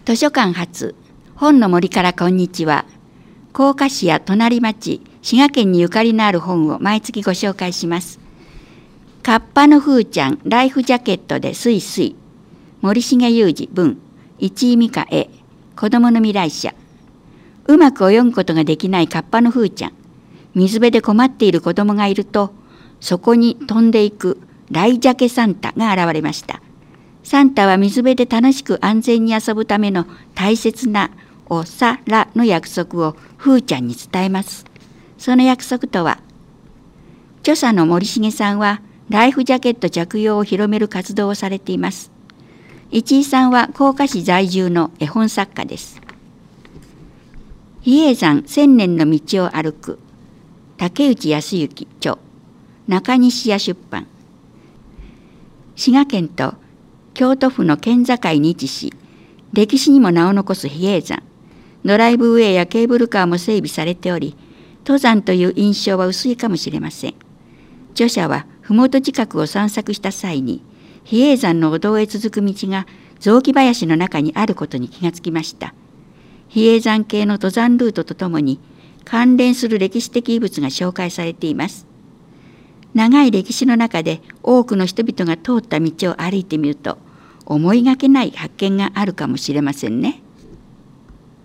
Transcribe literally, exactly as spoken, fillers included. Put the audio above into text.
図書館発本の森からこんにちは。甲賀市や隣町、滋賀県にゆかりのある本を毎月ご紹介します。カッパのふーちゃんライフジャケットでスイスイ、森重裕二文、市井美香絵、子どもの未来者。うまく泳ぐことができないカッパのふーちゃん。水辺で困っている子どもがいると、そこに飛んでいくライジャケサンタが現れました。サンタは水辺で楽しく安全に遊ぶための大切なおさらの約束をふーちゃんに伝えます。その約束とは、著者の森重さんはライフジャケット着用を広める活動をされています。市井さんは甲賀市在住の絵本作家です。比叡山千年の道を歩く、竹内康之著、中西屋出版。滋賀県と京都府の県境に位置し、歴史にも名を残す比叡山。ドライブウェイやケーブルカーも整備されており、登山という印象は薄いかもしれません。著者は麓近くを散策した際に、比叡山のお堂へ続く道が雑木林の中にあることに気がつきました。比叡山系の登山ルートとともに、関連する歴史的遺物が紹介されています。長い歴史の中で多くの人々が通った道を歩いてみると、思いがけない発見があるかもしれませんね。